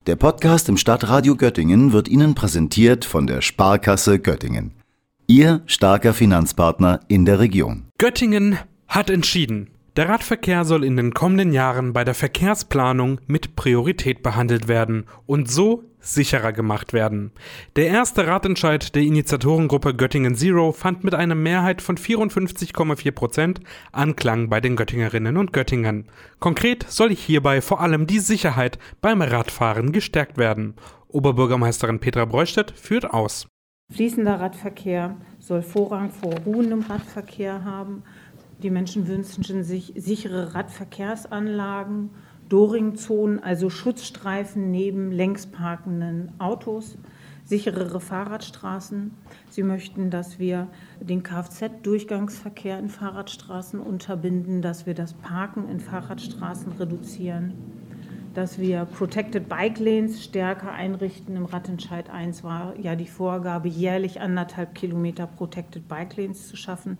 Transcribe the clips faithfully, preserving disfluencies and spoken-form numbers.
Der Podcast im Stadtradio Göttingen wird Ihnen präsentiert von der Sparkasse Göttingen. Ihr starker Finanzpartner in der Region. Göttingen hat entschieden, der Radverkehr soll in den kommenden Jahren bei der Verkehrsplanung mit Priorität behandelt werden und so sicherer gemacht werden. Der erste Ratentscheid der Initiatorengruppe Göttingen Zero fand mit einer Mehrheit von vierundfünfzig Komma vier Prozent Anklang bei den Göttingerinnen und Göttingern. Konkret soll hierbei vor allem die Sicherheit beim Radfahren gestärkt werden. Oberbürgermeisterin Petra Breustedt führt aus. Fließender Radverkehr soll Vorrang vor ruhendem Radverkehr haben. Die Menschen wünschen sich sichere Radverkehrsanlagen, Doringzonen, also Schutzstreifen neben längs parkenden Autos, sicherere Fahrradstraßen. Sie möchten, dass wir den Kfz-Durchgangsverkehr in Fahrradstraßen unterbinden, dass wir das Parken in Fahrradstraßen reduzieren, dass wir Protected Bike Lanes stärker einrichten. Im Ratentscheid eins war ja die Vorgabe, jährlich anderthalb Kilometer Protected Bike Lanes zu schaffen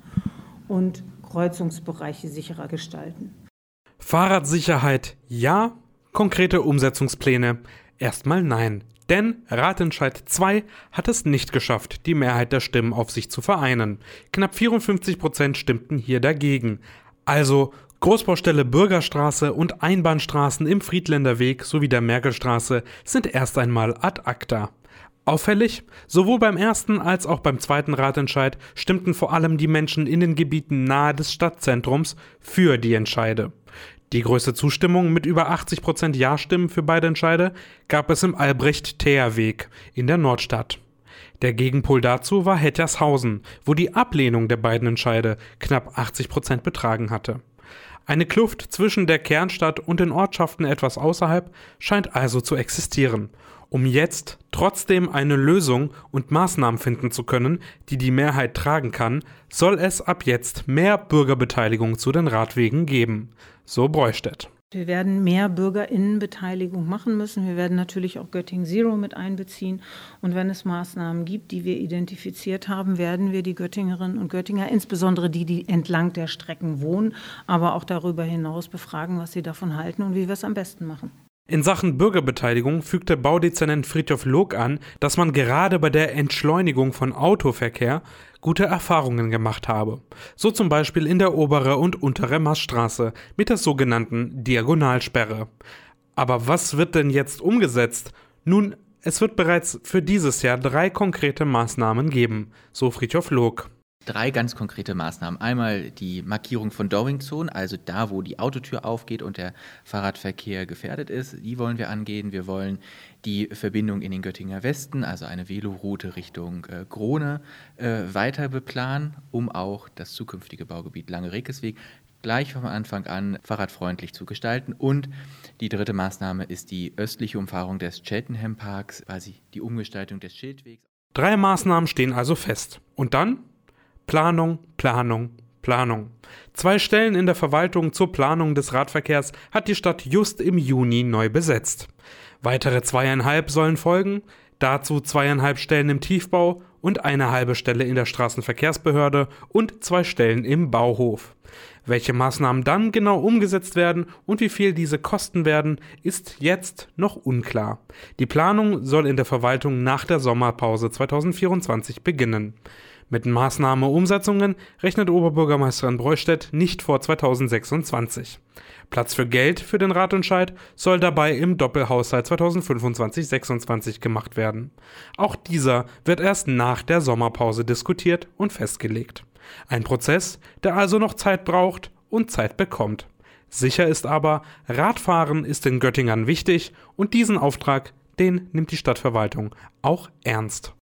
und Kreuzungsbereiche sicherer gestalten. Fahrradsicherheit ja, konkrete Umsetzungspläne erstmal nein. Denn Ratentscheid zwei hat es nicht geschafft, die Mehrheit der Stimmen auf sich zu vereinen. Knapp vierundfünfzig Prozent stimmten hier dagegen. Also Großbaustelle Bürgerstraße und Einbahnstraßen im Friedländer Weg sowie der Merkelstraße sind erst einmal ad acta. Auffällig, sowohl beim ersten als auch beim zweiten Ratentscheid stimmten vor allem die Menschen in den Gebieten nahe des Stadtzentrums für die Entscheide. Die größte Zustimmung mit über achtzig Prozent Ja-Stimmen für beide Entscheide gab es im Albrecht-Theer-Weg in der Nordstadt. Der Gegenpol dazu war Hettershausen, wo die Ablehnung der beiden Entscheide knapp achtzig Prozent betragen hatte. Eine Kluft zwischen der Kernstadt und den Ortschaften etwas außerhalb scheint also zu existieren. Um jetzt trotzdem eine Lösung und Maßnahmen finden zu können, die die Mehrheit tragen kann, soll es ab jetzt mehr Bürgerbeteiligung zu den Radwegen geben. So Breustedt. Wir werden mehr BürgerInnenbeteiligung machen müssen. Wir werden natürlich auch Göttingen Zero mit einbeziehen. Und wenn es Maßnahmen gibt, die wir identifiziert haben, werden wir die Göttingerinnen und Göttinger, insbesondere die, die entlang der Strecken wohnen, aber auch darüber hinaus befragen, was sie davon halten und wie wir es am besten machen. In Sachen Bürgerbeteiligung fügte Baudezernent Fridtjof Log an, dass man gerade bei der Entschleunigung von Autoverkehr gute Erfahrungen gemacht habe. So zum Beispiel in der obere und untere Maststraße mit der sogenannten Diagonalsperre. Aber was wird denn jetzt umgesetzt? Nun, es wird bereits für dieses Jahr drei konkrete Maßnahmen geben, so Fridtjof Log. Drei ganz konkrete Maßnahmen. Einmal die Markierung von Doringzonen, also da, wo die Autotür aufgeht und der Fahrradverkehr gefährdet ist. Die wollen wir angehen. Wir wollen die Verbindung in den Göttinger Westen, also eine Veloroute Richtung äh, Grone, äh, weiter beplanen, um auch das zukünftige Baugebiet Lange-Rekesweg gleich vom Anfang an fahrradfreundlich zu gestalten. Und die dritte Maßnahme ist die östliche Umfahrung des Cheltenham Parks, quasi die Umgestaltung des Schildwegs. Drei Maßnahmen stehen also fest. Und dann? Planung, Planung, Planung. Zwei Stellen in der Verwaltung zur Planung des Radverkehrs hat die Stadt just im Juni neu besetzt. Weitere zweieinhalb sollen folgen, dazu zweieinhalb Stellen im Tiefbau und eine halbe Stelle in der Straßenverkehrsbehörde und zwei Stellen im Bauhof. Welche Maßnahmen dann genau umgesetzt werden und wie viel diese kosten werden, ist jetzt noch unklar. Die Planung soll in der Verwaltung nach der Sommerpause zweitausendvierundzwanzig beginnen. Mit Maßnahmenumsetzungen rechnet Oberbürgermeisterin Breustedt nicht vor zweitausendsechsundzwanzig. Platz für Geld für den Ratentscheid soll dabei im Doppelhaushalt zweitausendfünfundzwanzig sechsundzwanzig gemacht werden. Auch dieser wird erst nach der Sommerpause diskutiert und festgelegt. Ein Prozess, der also noch Zeit braucht und Zeit bekommt. Sicher ist aber, Radfahren ist den Göttingern wichtig und diesen Auftrag, den nimmt die Stadtverwaltung auch ernst.